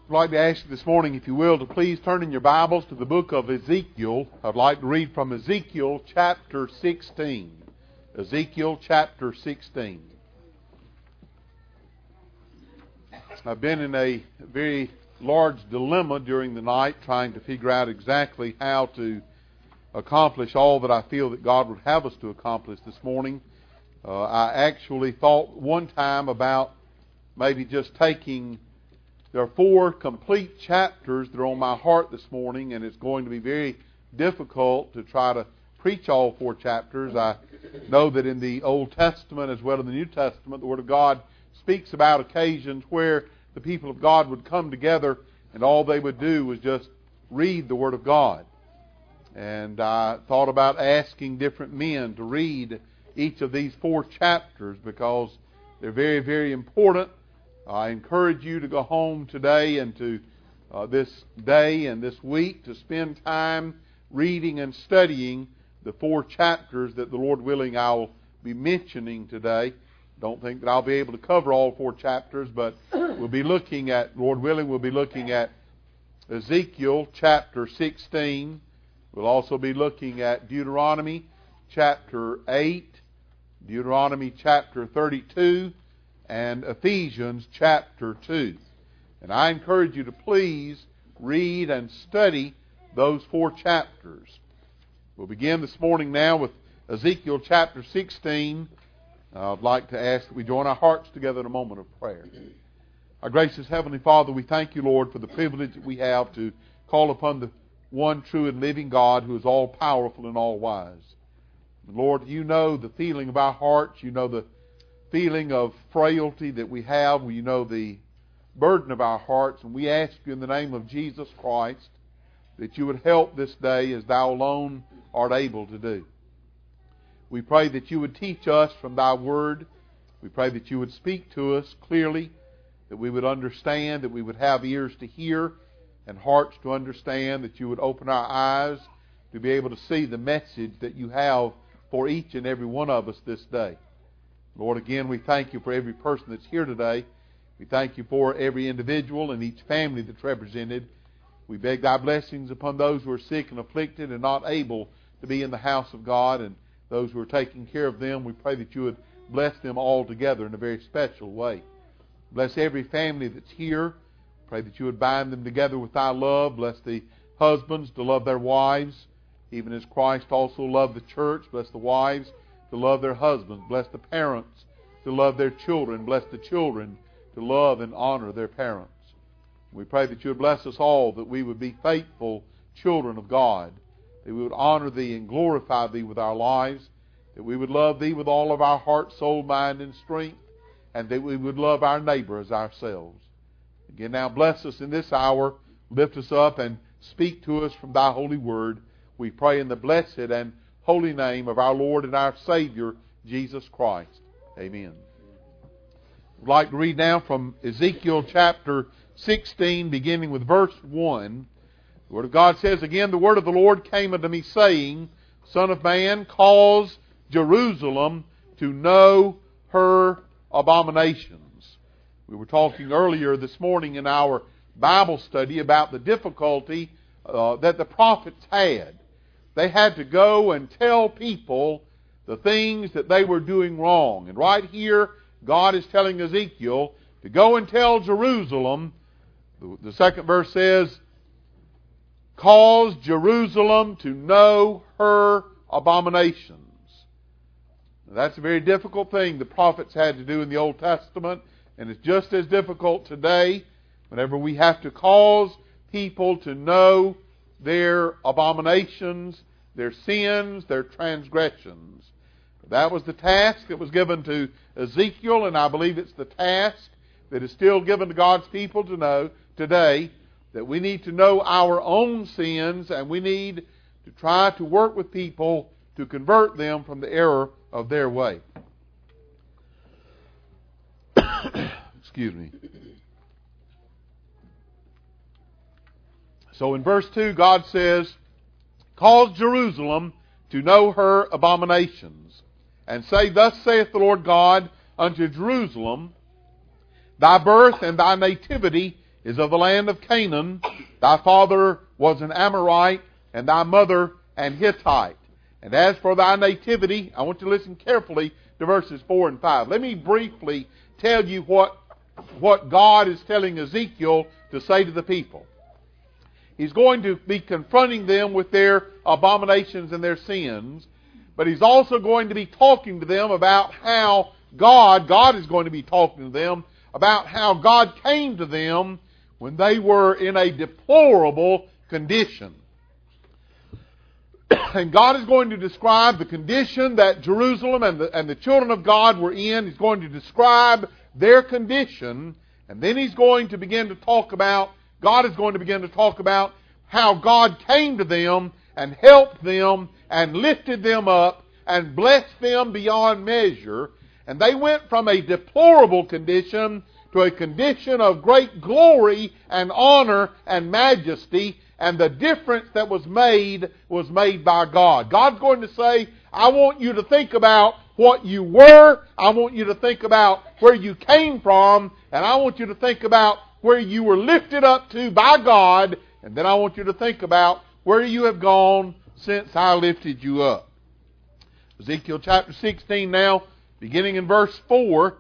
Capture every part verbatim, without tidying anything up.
I'd like to ask you this morning, if you will, to please turn in your Bibles to the book of Ezekiel. I'd like to read from Ezekiel chapter sixteen. Ezekiel chapter sixteen. I've been in a very large dilemma during the night trying to figure out exactly how to accomplish all that I feel that God would have us to accomplish this morning. Uh, I actually thought one time about maybe just taking... There are four complete chapters that are on my heart this morning, and it's going to be very difficult to try to preach all four chapters. I know that in the Old Testament as well as the New Testament, the Word of God speaks about occasions where the people of God would come together and all they would do was just read the Word of God. And I thought about asking different men to read each of these four chapters because they're very, very important. I encourage you to go home today and to uh, this day and this week to spend time reading and studying the four chapters that the Lord willing I'll be mentioning today. Don't think that I'll be able to cover all four chapters, but we'll be looking at, Lord willing, we'll be looking at Ezekiel chapter sixteen. We'll also be looking at Deuteronomy chapter eight, Deuteronomy chapter thirty-two, and Ephesians chapter two. And I encourage you to please read and study those four chapters. We'll begin this morning now with Ezekiel chapter sixteen. I'd like to ask that we join our hearts together in a moment of prayer. Our gracious Heavenly Father, we thank you, Lord, for the privilege that we have to call upon the one true and living God who is all-powerful and all-wise. Lord, you know the feeling of our hearts. You know the feeling of frailty that we have. You know the burden of our hearts. And we ask you in the name of Jesus Christ that you would help this day as thou alone art able to do. We pray that you would teach us from thy word. We pray that you would speak to us clearly, that we would understand, that we would have ears to hear and hearts to understand, that you would open our eyes to be able to see the message that you have for each and every one of us this day. Lord, again, we thank you for every person that's here today. We thank you for every individual and each family that's represented. We beg thy blessings upon those who are sick and afflicted and not able to be in the house of God, and those who are taking care of them. We pray that you would bless them all together in a very special way. Bless every family that's here. Pray that you would bind them together with thy love. Bless the husbands to love their wives, even as Christ also loved the church. Bless the wives to love their husbands. Bless the parents to love their children. Bless the children to love and honor their parents. We pray that you would bless us all, that we would be faithful children of God, that we would honor thee and glorify thee with our lives, that we would love thee with all of our heart, soul, mind, and strength, and that we would love our neighbor as ourselves. Again, now bless us in this hour. Lift us up and speak to us from thy holy word. We pray in the blessed and holy name of our Lord and our Savior, Jesus Christ. Amen. I'd like to read now from Ezekiel chapter sixteen, beginning with verse one. The Word of God says, Again, the word of the Lord came unto me, saying, Son of man, cause Jerusalem to know her abominations. We were talking earlier this morning in our Bible study about the difficulty uh, that the prophets had. They had to go and tell people the things that they were doing wrong. And right here, God is telling Ezekiel to go and tell Jerusalem. The, the second verse says, Cause Jerusalem to know her abominations. Now, that's a very difficult thing the prophets had to do in the Old Testament, and it's just as difficult today whenever we have to cause people to know their abominations, their sins, their transgressions. That was the task that was given to Ezekiel, and I believe it's the task that is still given to God's people to know today, that we need to know our own sins, and we need to try to work with people to convert them from the error of their way. Excuse me. So in verse two, God says, Cause Jerusalem to know her abominations, and say, Thus saith the Lord God unto Jerusalem, Thy birth and thy nativity is of the land of Canaan. Thy father was an Amorite, and thy mother an Hittite. And as for thy nativity," I want you to listen carefully to verses four and five. Let me briefly tell you what, what God is telling Ezekiel to say to the people. He's going to be confronting them with their abominations and their sins, but He's also going to be talking to them about how God, God is going to be talking to them about how God came to them when they were in a deplorable condition. And God is going to describe the condition that Jerusalem and the, and the children of God were in. He's going to describe their condition, and then He's going to begin to talk about, God is going to begin to talk about how God came to them and helped them and lifted them up and blessed them beyond measure. And they went from a deplorable condition to a condition of great glory and honor and majesty. And the difference that was made was made by God. God's going to say, I want you to think about what you were. I want you to think about where you came from. And I want you to think about where you were lifted up to by God. And then I want you to think about where you have gone since I lifted you up. Ezekiel chapter sixteen now, beginning in verse four.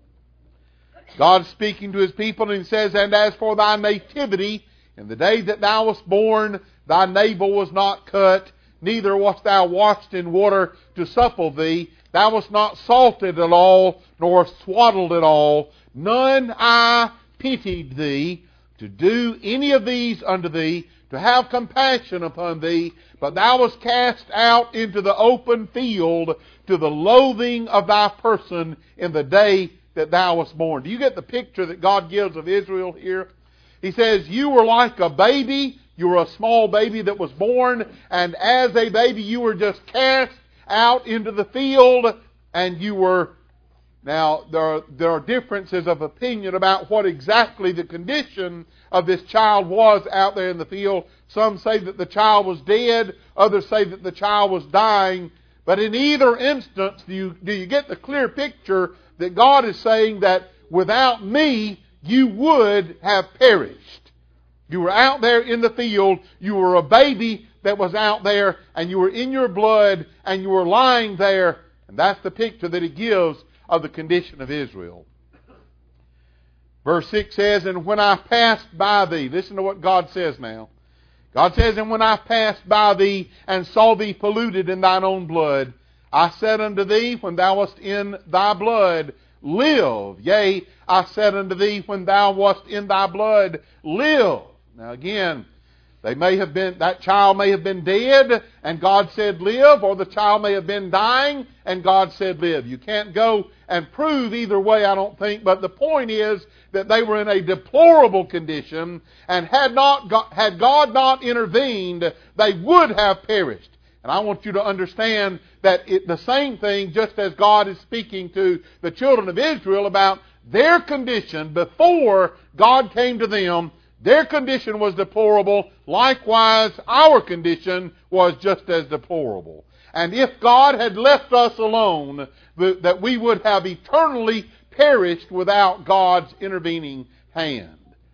God is speaking to His people, and He says, "And as for thy nativity, in the day that thou wast born, thy navel was not cut, neither wast thou washed in water to supple thee. Thou wast not salted at all, nor swaddled at all. None I pitied thee, to do any of these unto thee, to have compassion upon thee. But thou wast cast out into the open field, to the loathing of thy person in the day that thou wast born." Do you get the picture that God gives of Israel here? He says, you were like a baby. You were a small baby that was born. And as a baby, you were just cast out into the field. And you were... Now, there are, there are differences of opinion about what exactly the condition of this child was out there in the field. Some say that the child was dead. Others say that the child was dying. But in either instance, do you, do you get the clear picture that God is saying that without me, you would have perished. You were out there in the field. You were a baby that was out there, and you were in your blood, and you were lying there. And that's the picture that He gives of the condition of Israel. Verse six says, "And when I passed by thee," listen to what God says now. God says, "And when I passed by thee and saw thee polluted in thine own blood, I said unto thee, when thou wast in thy blood, live. Yea, I said unto thee, when thou wast in thy blood, live." Now again, they may have been, that child may have been dead, and God said live, or the child may have been dying, and God said live. You can't go and prove either way, I don't think, but the point is that they were in a deplorable condition, and had not had God not intervened, they would have perished. And I want you to understand that it, the same thing, just as God is speaking to the children of Israel about their condition before God came to them, their condition was deplorable. Likewise, our condition was just as deplorable. And if God had left us alone, that we would have eternally perished without God's intervening hand.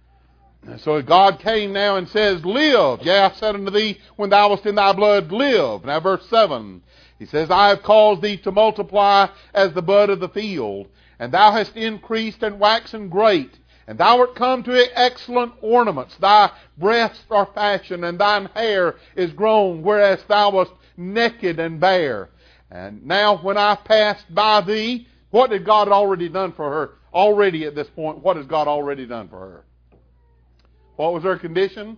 So God came now and says, live. Yea, I said unto thee, when thou wast in thy blood, live. Now verse seven. He says, I have caused thee to multiply as the bud of the field, and thou hast increased and waxen great. And thou art come to excellent ornaments. Thy breasts are fashioned, and thine hair is grown, whereas thou wast naked and bare. And now when I passed by thee, what had God already done for her? Already at this point, what has God already done for her? What was her condition?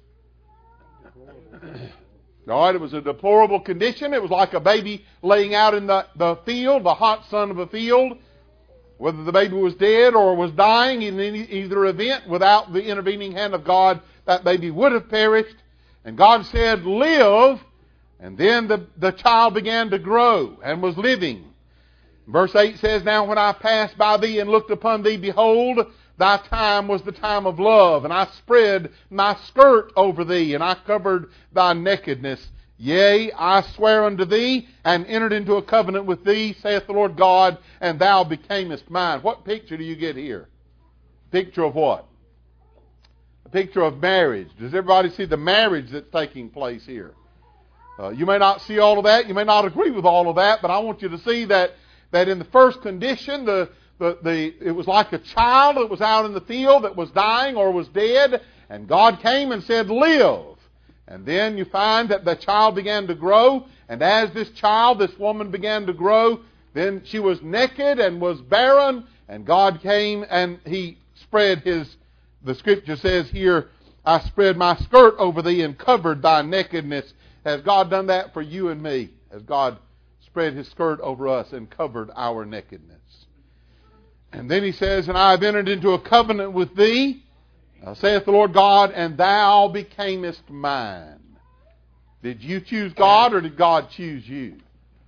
All right, it was a deplorable condition. It was like a baby laying out in the, the field, the hot sun of a field. Whether the baby was dead or was dying, in any, either event, without the intervening hand of God, that baby would have perished. And God said, live. And then the, the child began to grow and was living. Verse eight says, now when I passed by thee and looked upon thee, behold, thy time was the time of love. And I spread my skirt over thee, and I covered thy nakedness. Yea, I swear unto thee, and entered into a covenant with thee, saith the Lord God, and thou becamest mine. What picture do you get here? Picture of what? a picture of marriage. Does everybody see the marriage that's taking place here? Uh, you may not see all of that. You may not agree with all of that, but I want you to see that, that in the first condition, the, the, the, it was like a child that was out in the field that was dying or was dead, and God came and said, live. And then you find that the child began to grow, and as this child, this woman began to grow, then she was naked and was barren, and God came and He spread His, the Scripture says here, I spread my skirt over thee and covered thy nakedness. Has God done that for you and me? Has God spread His skirt over us and covered our nakedness? And then He says, and I have entered into a covenant with thee, Uh, saith the Lord God, and thou becamest mine. Did you choose God or did God choose you?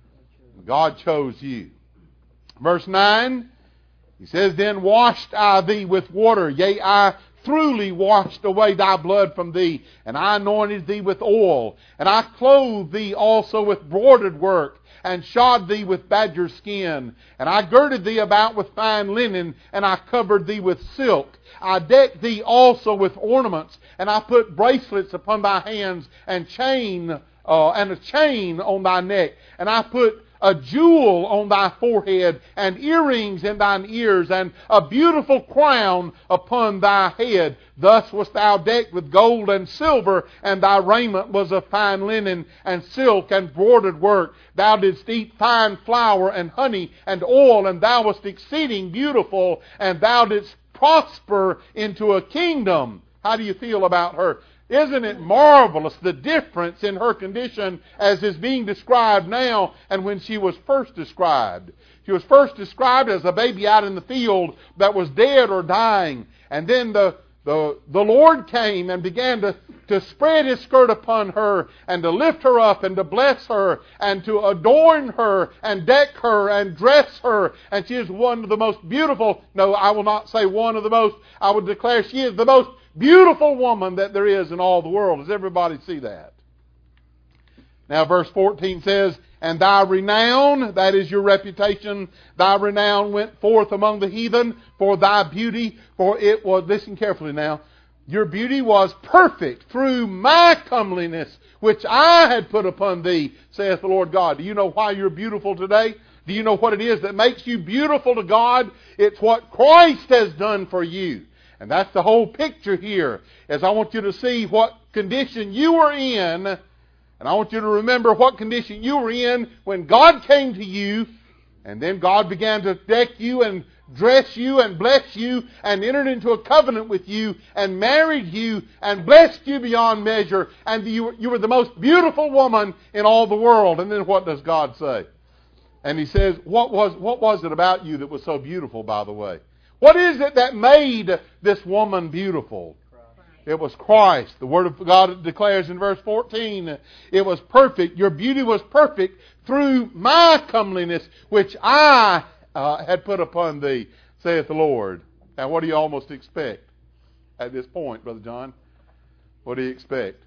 God chose you. Verse nine, He says, then washed I thee with water, yea, I truly washed away thy blood from thee, and I anointed thee with oil, and I clothed thee also with broidered work, and shod thee with badger skin, and I girded thee about with fine linen, and I covered thee with silk. I decked thee also with ornaments, and I put bracelets upon thy hands, and chain uh, and a chain on thy neck, and I put a jewel on thy forehead, and earrings in thine ears, and a beautiful crown upon thy head. Thus wast thou decked with gold and silver, and thy raiment was of fine linen, and silk, and broidered work. Thou didst eat fine flour, and honey, and oil, and thou wast exceeding beautiful, and thou didst prosper into a kingdom. How do you feel about her? Isn't it marvelous the difference in her condition as is being described now and when she was first described? She was first described as a baby out in the field that was dead or dying. And then the, the, the Lord came and began to, to spread His skirt upon her and to lift her up and to bless her and to adorn her and deck her and dress her. And she is one of the most beautiful, no, I will not say one of the most, I would declare she is the most beautiful woman that there is in all the world. Does everybody see that? Now verse fourteen says, and thy renown, that is your reputation, thy renown went forth among the heathen for thy beauty, for it was, listen carefully now, your beauty was perfect through my comeliness, which I had put upon thee, saith the Lord God. Do you know why you're beautiful today? Do you know what it is that makes you beautiful to God? It's what Christ has done for you. And that's the whole picture here, is I want you to see what condition you were in, and I want you to remember what condition you were in when God came to you, and then God began to deck you and dress you and bless you and entered into a covenant with you and married you and blessed you beyond measure, and you were, you were the most beautiful woman in all the world. And then what does God say? And He says, what was, what was it about you that was so beautiful, by the way? What is it that made this woman beautiful? It was Christ. The Word of God declares in verse fourteen, it was perfect. Your beauty was perfect through my comeliness, which I uh, had put upon thee, saith the Lord. Now, what do you almost expect at this point, Brother John? What do you expect?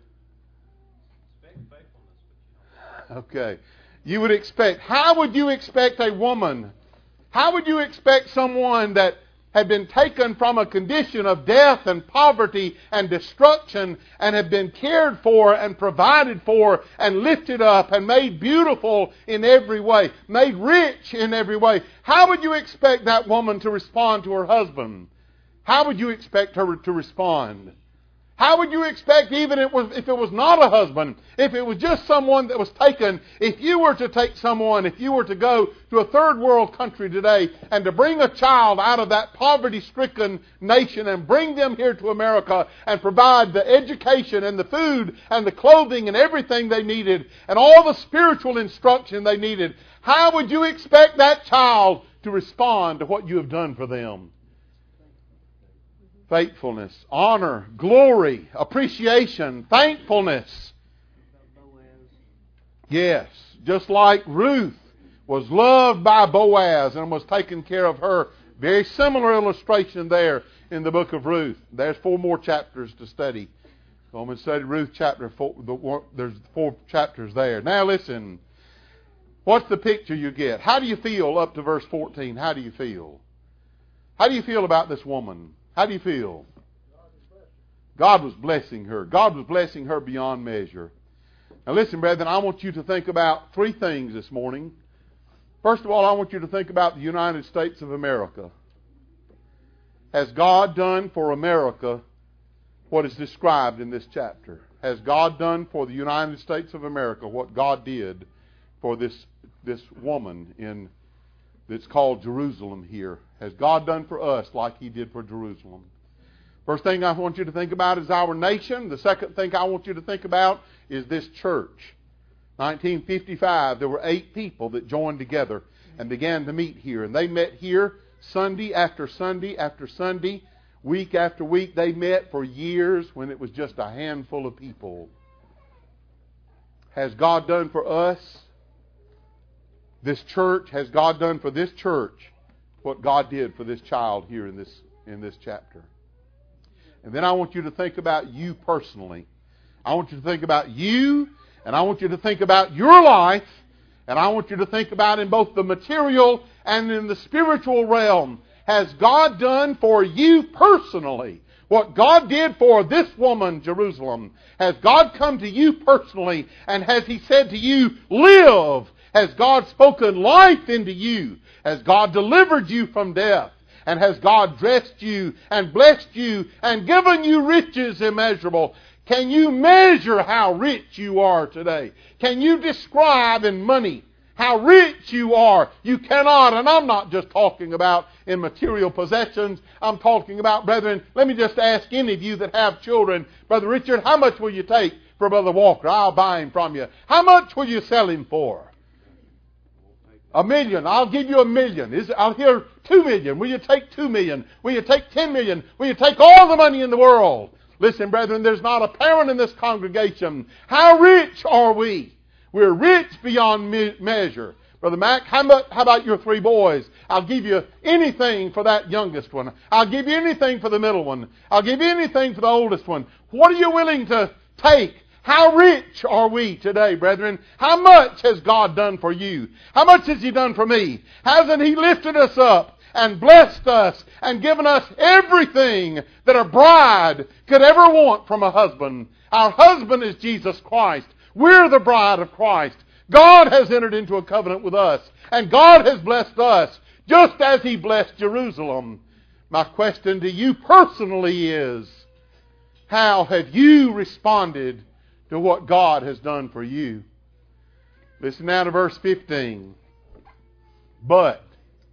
Expect faithfulness. Okay. You would expect, how would you expect a woman, how would you expect someone that had been taken from a condition of death and poverty and destruction and had been cared for and provided for and lifted up and made beautiful in every way, made rich in every way? How would you expect that woman to respond to her husband? How would you expect her to respond? How would you expect, even if it was, if it was not a husband, if it was just someone that was taken, if you were to take someone, if you were to go to a third world country today and to bring a child out of that poverty-stricken nation and bring them here to America and provide the education and the food and the clothing and everything they needed and all the spiritual instruction they needed, how would you expect that child to respond to what you have done for them? Faithfulness, honor, glory, appreciation, thankfulness. Yes, just like Ruth was loved by Boaz and was taking care of her. Very similar illustration there in the book of Ruth. There's four more chapters to study. Go and study Ruth chapter four. There's four chapters there. Now listen. What's the picture you get? How do you feel up to verse fourteen? How do you feel? How do you feel about this woman? How do you feel? God was blessing her. God was blessing her beyond measure. Now listen, brethren, I want you to think about three things this morning. First of all, I want you to think about the United States of America. Has God done for America what is described in this chapter? Has God done for the United States of America what God did for this, this woman in that's called Jerusalem here? Has God done for us like He did for Jerusalem? First thing I want you to think about is our nation. The second thing I want you to think about is this church. nineteen fifty-five, there were eight people that joined together and began to meet here. And they met here Sunday after Sunday after Sunday, week after week. They met for years when it was just a handful of people. Has God done for us, this church, has God done for this church what God did for this child here in this, in this chapter? And then I want you to think about you personally. I want you to think about you, and I want you to think about your life, and I want you to think about in both the material and in the spiritual realm. Has God done for you personally what God did for this woman, Jerusalem? Has God come to you personally, and has He said to you, live? Has God spoken life into you? Has God delivered you from death? And has God dressed you and blessed you and given you riches immeasurable? Can you measure how rich you are today? Can you describe in money how rich you are? You cannot. And I'm not just talking about in material possessions. I'm talking about, brethren, let me just ask any of you that have children, Brother Richard, how much will you take for Brother Walker? I'll buy him from you. How much will you sell him for? A million. I'll give you a million. Is, I'll hear two million. Will you take two million? Will you take ten million? Will you take all the money in the world? Listen, brethren, there's not a parent in this congregation. How rich are we? We're rich beyond me- measure. Brother Mac, how, much, how about your three boys? I'll give you anything for that youngest one. I'll give you anything for the middle one. I'll give you anything for the oldest one. What are you willing to take? How rich are we today, brethren? How much has God done for you? How much has He done for me? Hasn't He lifted us up and blessed us and given us everything that a bride could ever want from a husband? Our husband is Jesus Christ. We're the bride of Christ. God has entered into a covenant with us, and God has blessed us just as He blessed Jerusalem. My question to you personally is, how have you responded to what God has done for you? Listen now to verse fifteen. But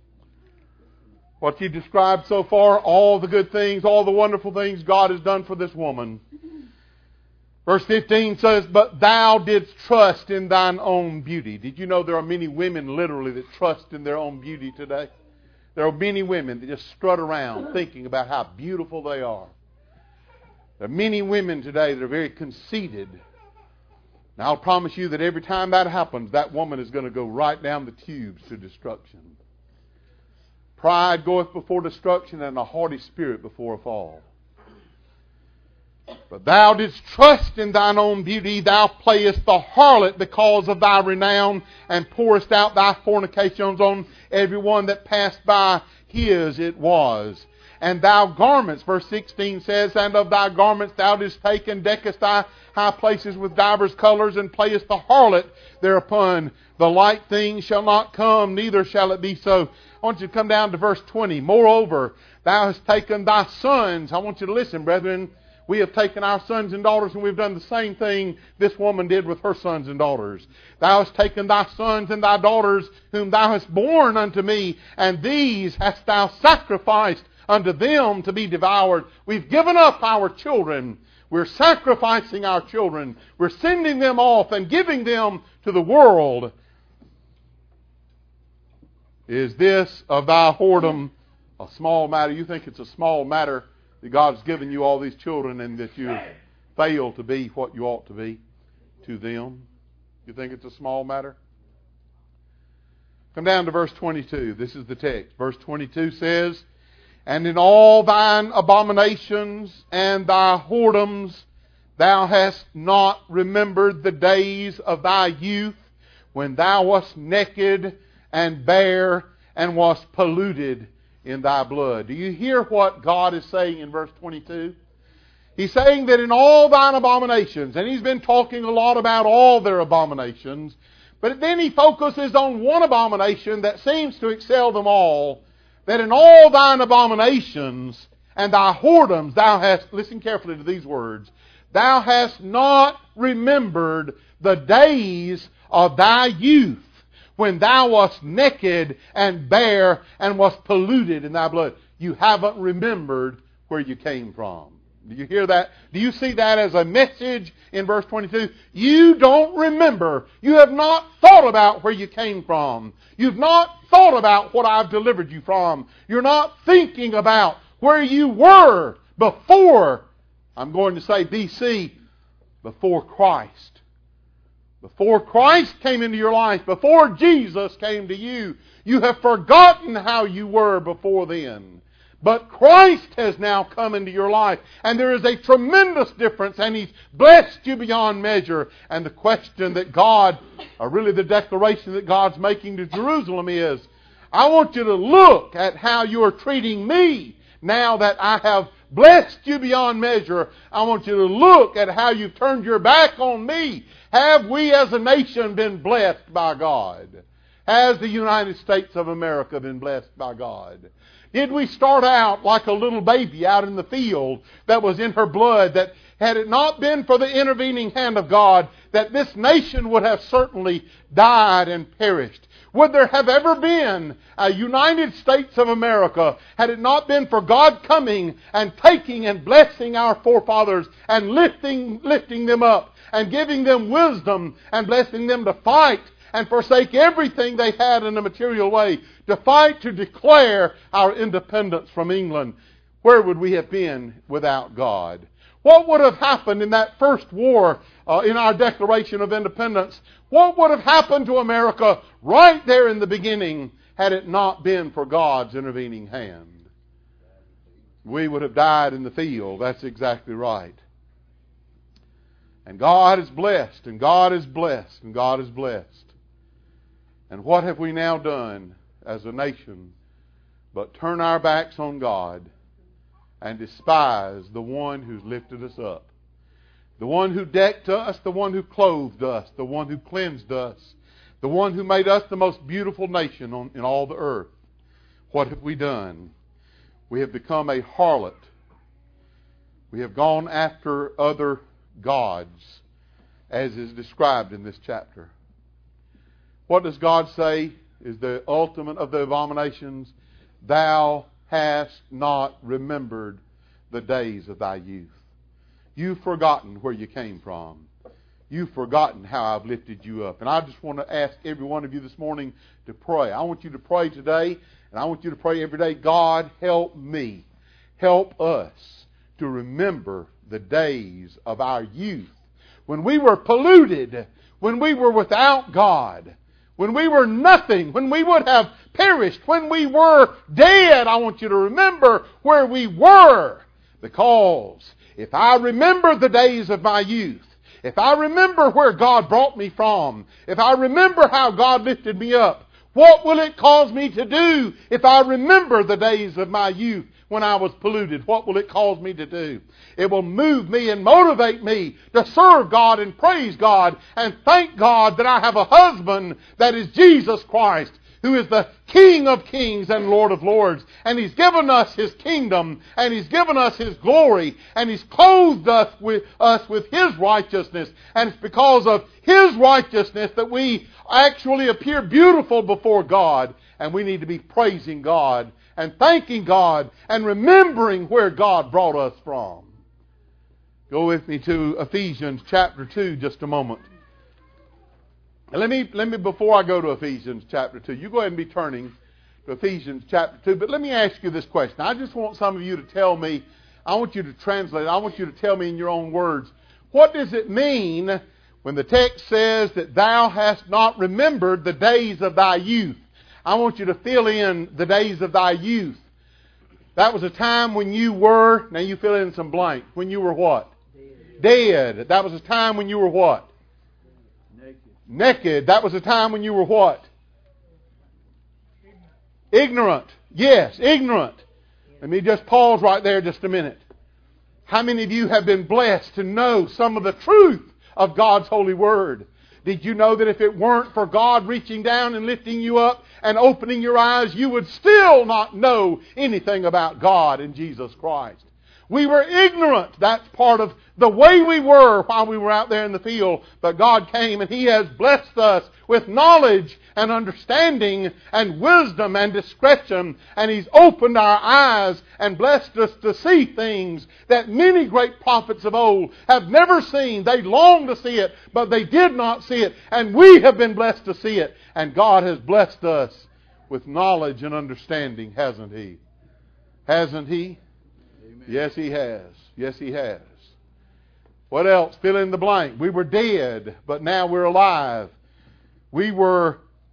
what you described so far, all the good things, all the wonderful things God has done for this woman. Verse fifteen says, but thou didst trust in thine own beauty. Did you know there are many women literally that trust in their own beauty today? There are many women that just strut around thinking about how beautiful they are. There are many women today that are very conceited. Now I'll promise you that every time that happens, that woman is going to go right down the tubes to destruction. Pride goeth before destruction, and a haughty spirit before a fall. But thou didst trust in thine own beauty. Thou playest the harlot because of thy renown, and pourest out thy fornications on everyone that passed by. His it was. And thou garments, verse sixteen says, and of thy garments thou didst take and deckest thy high places with divers colors, and playest the harlot thereupon. The like thing shall not come, neither shall it be so. I want you to come down to verse twenty. Moreover, thou hast taken thy sons. I want you to listen, brethren. We have taken our sons and daughters, and we've done the same thing this woman did with her sons and daughters. Thou hast taken thy sons and thy daughters, whom thou hast borne unto me, and these hast thou sacrificed unto them to be devoured. We've given up our children. We're sacrificing our children. We're sending them off and giving them to the world. Is this of thy whoredom a small matter? You think it's a small matter that God's given you all these children and that you fail to be what you ought to be to them? You think it's a small matter? Come down to verse twenty-two. This is the text. Verse twenty-two says, and in all thine abominations and thy whoredoms thou hast not remembered the days of thy youth, when thou wast naked and bare and wast polluted in thy blood. Do you hear what God is saying in verse twenty-two? He's saying that in all thine abominations, and he's been talking a lot about all their abominations, but then he focuses on one abomination that seems to excel them all, that in all thine abominations and thy whoredoms thou hast, listen carefully to these words, thou hast not remembered the days of thy youth, when thou wast naked and bare and wast polluted in thy blood. You haven't remembered where you came from. Do you hear that? Do you see that as a message in verse twenty-two? You don't remember. You have not thought about where you came from. You've not thought about what I've delivered you from. You're not thinking about where you were before, I'm going to say B C, before Christ. Before Christ came into your life, before Jesus came to you, you have forgotten how you were before then. But Christ has now come into your life, and there is a tremendous difference, and He's blessed you beyond measure. And the question that God, or really the declaration that God's making to Jerusalem is, I want you to look at how you are treating me now that I have blessed you beyond measure. I want you to look at how you've turned your back on me. Have we as a nation been blessed by God? Has the United States of America been blessed by God? Did we start out like a little baby out in the field that was in her blood, that had it not been for the intervening hand of God, that this nation would have certainly died and perished? Would there have ever been a United States of America had it not been for God coming and taking and blessing our forefathers and lifting, lifting them up and giving them wisdom and blessing them to fight and forsake everything they had in a material way, to fight to declare our independence from England? Where would we have been without God? What would have happened in that first war uh, in our Declaration of Independence? What would have happened to America right there in the beginning had it not been for God's intervening hand? We would have died in the field. That's exactly right. And God is blessed, and God is blessed, and God is blessed. And what have we now done as a nation but turn our backs on God and despise the one who's lifted us up? The one who decked us, the one who clothed us, the one who cleansed us, the one who made us the most beautiful nation on, in all the earth. What have we done? We have become a harlot. We have gone after other gods, as is described in this chapter. What does God say is the ultimate of the abominations? Thou hast not remembered the days of thy youth. You've forgotten where you came from. You've forgotten how I've lifted you up. And I just want to ask every one of you this morning to pray. I want you to pray today, and I want you to pray every day, God, help me. Help us to remember the days of our youth, when we were polluted, when we were without God, when we were nothing, when we would have perished, when we were dead. I want you to remember where we were. Because if I remember the days of my youth, if I remember where God brought me from, if I remember how God lifted me up, what will it cause me to do if I remember the days of my youth when I was polluted? What will it cause me to do? It will move me and motivate me to serve God and praise God and thank God that I have a husband that is Jesus Christ, who is the King of kings and Lord of lords. And He's given us His kingdom, and He's given us His glory, and He's clothed us with, us with His righteousness. And it's because of His righteousness that we actually appear beautiful before God. And we need to be praising God and thanking God and remembering where God brought us from. Go with me to Ephesians chapter two just a moment. And let me, let me, before I go to Ephesians chapter two, you go ahead and be turning to Ephesians chapter two. But let me ask you this question. I just want some of you to tell me, I want you to translate, I want you to tell me in your own words, what does it mean when the text says that thou hast not remembered the days of thy youth? I want you to fill in the days of thy youth. That was a time when you were, now you fill in some blank, when you were what? Dead. Dead. That was a time when you were what? Naked. That was a time when you were what? Ignorant. Yes, ignorant. Let me just pause right there just a minute. How many of you have been blessed to know some of the truth of God's holy word? Did you know that if it weren't for God reaching down and lifting you up and opening your eyes, you would still not know anything about God and Jesus Christ? We were ignorant. That's part of the way we were while we were out there in the field. But God came and He has blessed us with knowledge and understanding and wisdom and discretion. And He's opened our eyes and blessed us to see things that many great prophets of old have never seen. They longed to see it, but they did not see it. And we have been blessed to see it. And God has blessed us with knowledge and understanding, hasn't He? Hasn't He? Yes, He has. Yes, He has. What else? Fill in the blank. We were dead, but now we're alive. We were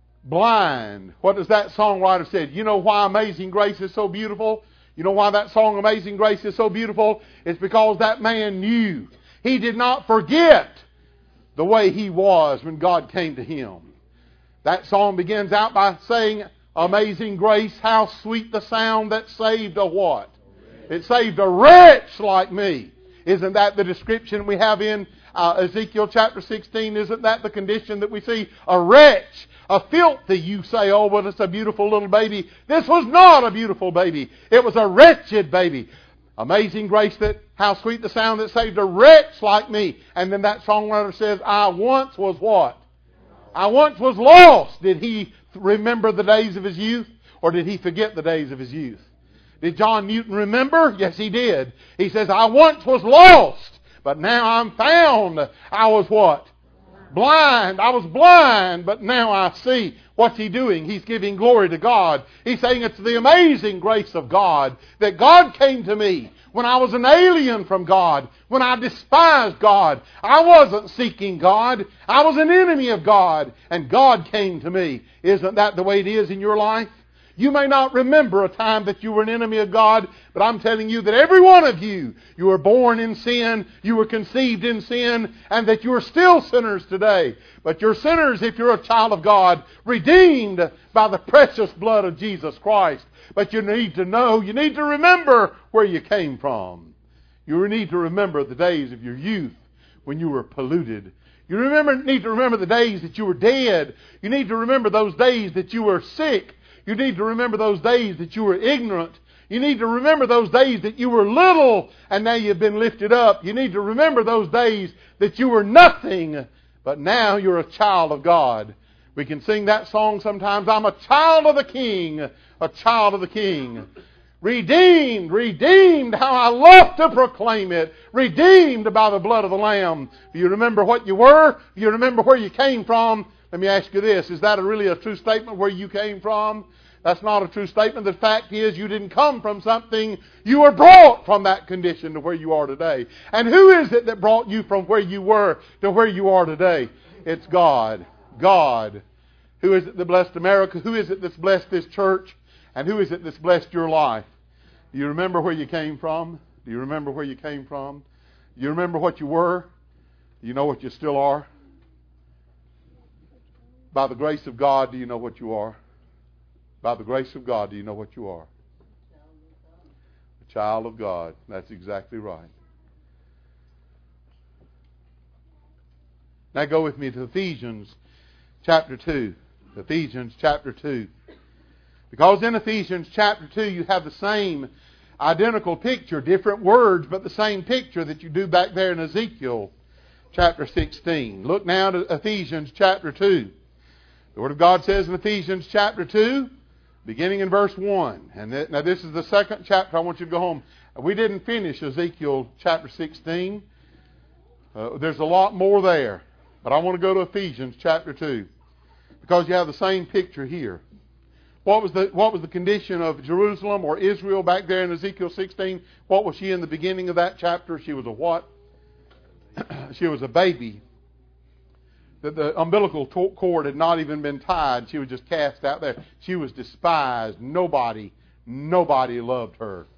blind. What does that songwriter say? You know why Amazing Grace is so beautiful? You know why that song Amazing Grace is so beautiful? It's because that man knew. He did not forget the way he was when God came to him. That song begins out by saying, Amazing Grace, how sweet the sound that saved a what? It saved a wretch like me. Isn't that the description we have in uh, Ezekiel chapter sixteen? Isn't that the condition that we see? A wretch, a filthy. You say, oh, well, it's a beautiful little baby. This was not a beautiful baby. It was a wretched baby. Amazing grace, that how sweet the sound that saved a wretch like me. And then that songwriter says, I once was what? I once was lost. Did he remember the days of his youth? Or did he forget the days of his youth? Did John Newton remember? Yes, he did. He says, I once was lost, but now I'm found. I was what? Blind. I was blind, but now I see. What's he doing? He's giving glory to God. He's saying it's the amazing grace of God that God came to me when I was an alien from God, when I despised God. I wasn't seeking God. I was an enemy of God, and God came to me. Isn't that the way it is in your life? You may not remember a time that you were an enemy of God, but I'm telling you that every one of you, you were born in sin, you were conceived in sin, and that you are still sinners today. But you're sinners if you're a child of God, redeemed by the precious blood of Jesus Christ. But you need to know, you need to remember where you came from. You need to remember the days of your youth when you were polluted. You remember, need to remember the days that you were dead. You need to remember those days that you were sick. You need to remember those days that you were ignorant. You need to remember those days that you were little and now you've been lifted up. You need to remember those days that you were nothing, but now you're a child of God. We can sing that song sometimes. I'm a child of the King, a child of the King. Redeemed, redeemed, how I love to proclaim it. Redeemed by the blood of the Lamb. Do you remember what you were? Do you remember where you came from? Let me ask you this. Is that a really a true statement where you came from? That's not a true statement. The fact is you didn't come from something. You were brought from that condition to where you are today. And who is it that brought you from where you were to where you are today? It's God. God. Who is it that blessed America? Who is it that's blessed this church? And who is it that's blessed your life? Do you remember where you came from? Do you remember where you came from? Do you remember what you were? Do you know what you still are? By the grace of God, do you know what you are? By the grace of God, do you know what you are? A child of God. That's exactly right. Now go with me to Ephesians chapter two. Ephesians chapter two. Because in Ephesians chapter two you have the same identical picture, different words, but the same picture that you do back there in Ezekiel chapter sixteen. Look now to Ephesians chapter two. The Word of God says in Ephesians chapter two, beginning in verse one. And th- now this is the second chapter. I want you to go home. We didn't finish Ezekiel chapter sixteen. Uh, there's a lot more there. But I want to go to Ephesians chapter two. Because you have the same picture here. What was the what was the condition of Jerusalem or Israel back there in Ezekiel sixteen? What was she in the beginning of that chapter? She was a what? She was a baby. That the umbilical cord had not even been tied. She was just cast out there. She was despised. Nobody, nobody loved her.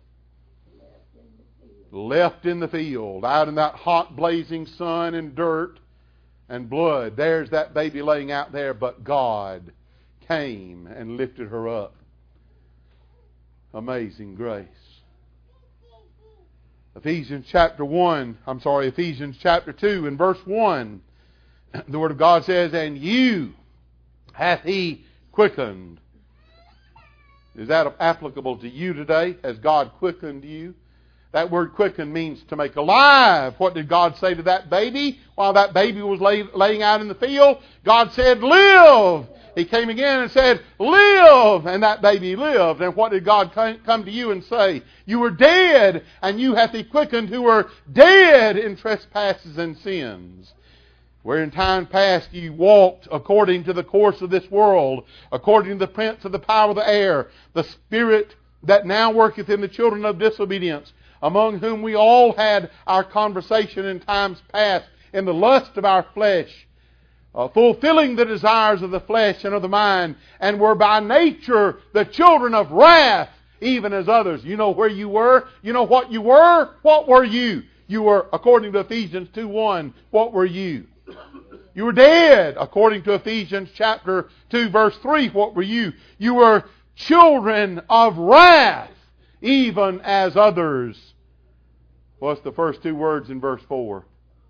Left in the field, out in that hot blazing sun and dirt and blood. There's that baby laying out there, but God came and lifted her up. Amazing grace. Ephesians chapter one, I'm sorry, Ephesians chapter two and verse one, the Word of God says, and you hath He quickened. Is that applicable to you today? Has God quickened you? That word quicken means to make alive. What did God say to that baby while that baby was lay, laying out in the field? God said, live. He came again and said, live. And that baby lived. And what did God come to you and say? You were dead, and you hath He quickened who were dead in trespasses and sins. Where in time past you walked according to the course of this world, according to the prince of the power of the air, the spirit that now worketh in the children of disobedience, among whom we all had our conversation in times past in the lust of our flesh, uh, fulfilling the desires of the flesh and of the mind, and were by nature the children of wrath, even as others. You know where you were? You know what you were? What were you? You were, according to Ephesians two one, what were you? You were dead, according to Ephesians chapter two, verse three. What were you? You were children of wrath, even as others. What's the first two words in verse four?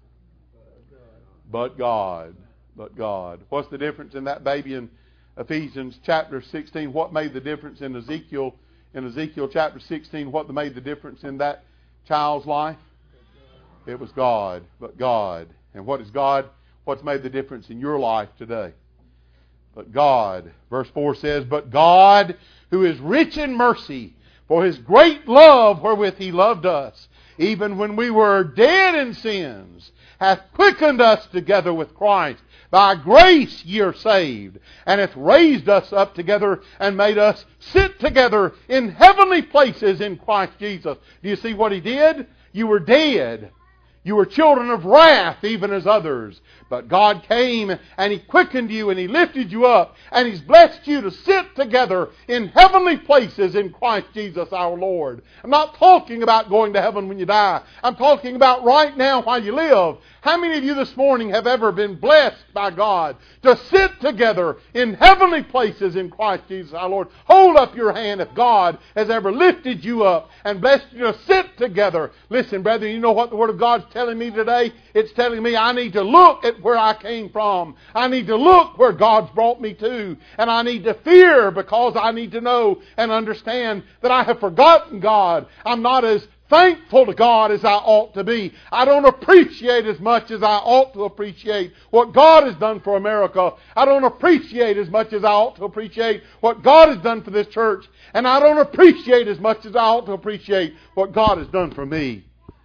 But God. But God. What's the difference in that baby in Ephesians chapter sixteen? What made the difference in Ezekiel? In Ezekiel chapter sixteen, what made the difference in that child's life? It was God. But God. And what is God? What's made the difference in your life today? But God. Verse four says, but God, who is rich in mercy, for His great love wherewith He loved us, even when we were dead in sins, hath quickened us together with Christ. By grace ye are saved, and hath raised us up together and made us sit together in heavenly places in Christ Jesus. Do you see what He did? You were dead. You were children of wrath, even as others. But God came and He quickened you and He lifted you up and He's blessed you to sit together in heavenly places in Christ Jesus our Lord. I'm not talking about going to heaven when you die. I'm talking about right now while you live. How many of you this morning have ever been blessed by God to sit together in heavenly places in Christ Jesus our Lord? Hold up your hand if God has ever lifted you up and blessed you to sit together. Listen, brethren, you know what the Word of God's telling me today? It's telling me I need to look at where I came from. I need to look where God's brought me to. And I need to fear, because I need to know and understand that I have forgotten God. I'm not as thankful to God as I ought to be. I don't appreciate as much as I ought to appreciate what God has done for America. I don't appreciate as much as I ought to appreciate what God has done for this church. And I don't appreciate as much as I ought to appreciate what God has done for me.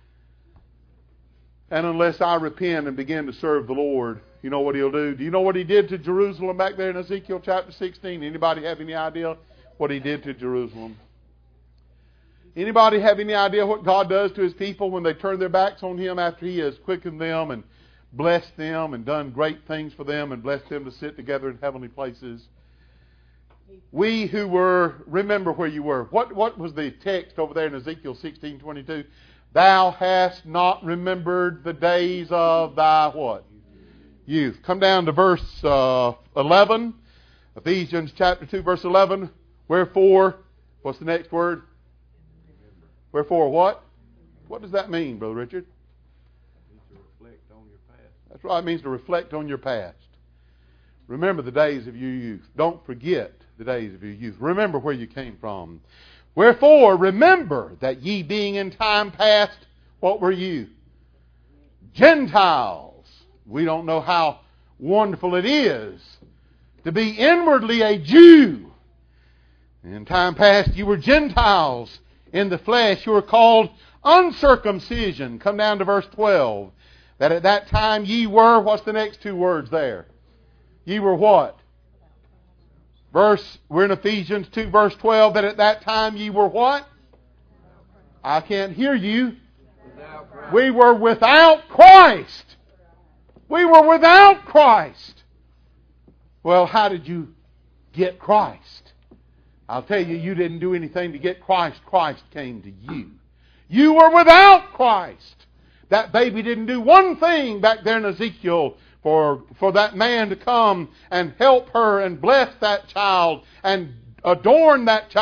And unless I repent and begin to serve the Lord, you know what He'll do? Do you know what He did to Jerusalem back there in Ezekiel chapter sixteen? Anybody have any idea what He did to Jerusalem? Anybody have any idea what God does to His people when they turn their backs on Him after He has quickened them and blessed them and done great things for them and blessed them to sit together in heavenly places? We who were, remember where you were. What, what was the text over there in Ezekiel sixteen twenty-two? Thou hast not remembered the days of thy what? Youth. Come down to verse uh, eleven. Ephesians chapter two, verse eleven. Wherefore, what's the next word? Wherefore what? What does that mean, Brother Richard? It means to reflect on your past. That's right. It means to reflect on your past. Remember the days of your youth. Don't forget the days of your youth. Remember where you came from. Wherefore, remember that ye being in time past, what were you? Gentiles. We don't know how wonderful it is to be inwardly a Jew. In time past, you were Gentiles in the flesh. You were called uncircumcision. Come down to verse twelve. That at that time ye were, what's the next two words there? Ye were what? Verse, we're in Ephesians two, verse twelve, that at that time ye were what? I can't hear you. We were without Christ. We were without Christ. Well, how did you get Christ? I'll tell you, you didn't do anything to get Christ. Christ came to you. You were without Christ. That baby didn't do one thing back there in Ezekiel for, for that man to come and help her and bless that child and adorn that child.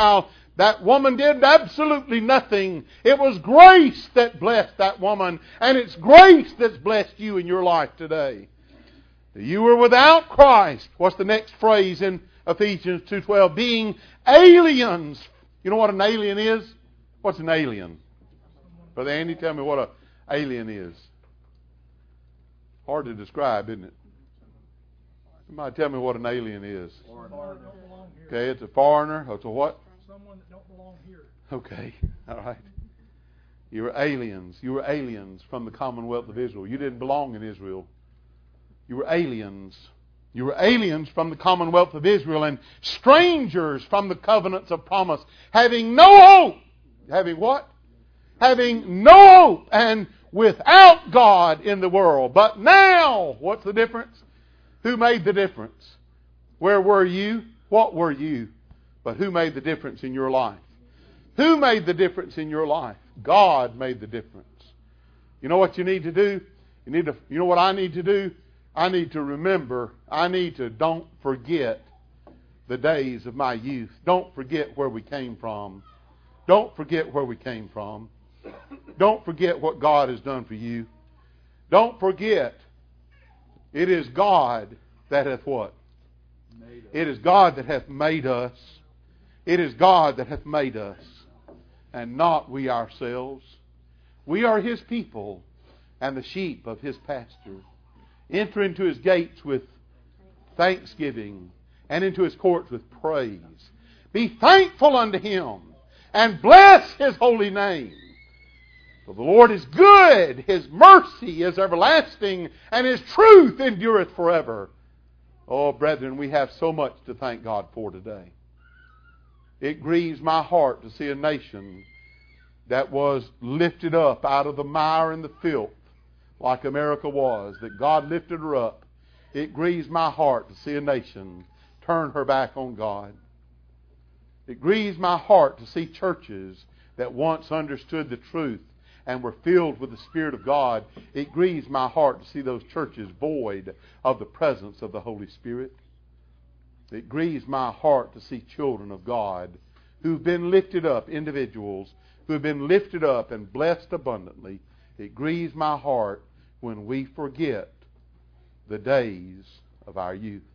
That woman did absolutely nothing. It was grace that blessed that woman, and it's grace that's blessed you in your life today. You were without Christ. What's the next phrase in Ephesians two twelve? Being aliens. You know what an alien is? What's an alien? Brother Andy, tell me what an alien is. Hard to describe, isn't it? Somebody tell me what an alien is. Okay, it's a foreigner. It's a what? Someone that don't belong here. Okay, all right. You were aliens. You were aliens from the Commonwealth of Israel. You didn't belong in Israel. You were aliens. You were aliens from the Commonwealth of Israel and strangers from the covenants of promise, having no hope. Having what? Having no hope and without God in the world. But now, what's the difference? Who made the difference? Where were you? What were you? But who made the difference in your life? Who made the difference in your life? God made the difference. You know what you need to do? You need to. You know what I need to do? I need to remember. I need to don't forget the days of my youth. Don't forget where we came from. Don't forget where we came from. Don't forget what God has done for you. Don't forget. It is God that hath what? It is God that hath made us. It is God that hath made us, and not we ourselves. We are His people and the sheep of His pasture. Enter into His gates with thanksgiving and into His courts with praise. Be thankful unto Him and bless His holy name. For the Lord is good, His mercy is everlasting, and His truth endureth forever. Oh, brethren, we have so much to thank God for today. It grieves my heart to see a nation that was lifted up out of the mire and the filth like America was, that God lifted her up. It grieves my heart to see a nation turn her back on God. It grieves my heart to see churches that once understood the truth and were filled with the Spirit of God. It grieves my heart to see those churches void of the presence of the Holy Spirit. It grieves my heart to see children of God who've been lifted up, individuals who have been lifted up and blessed abundantly. It grieves my heart when we forget the days of our youth.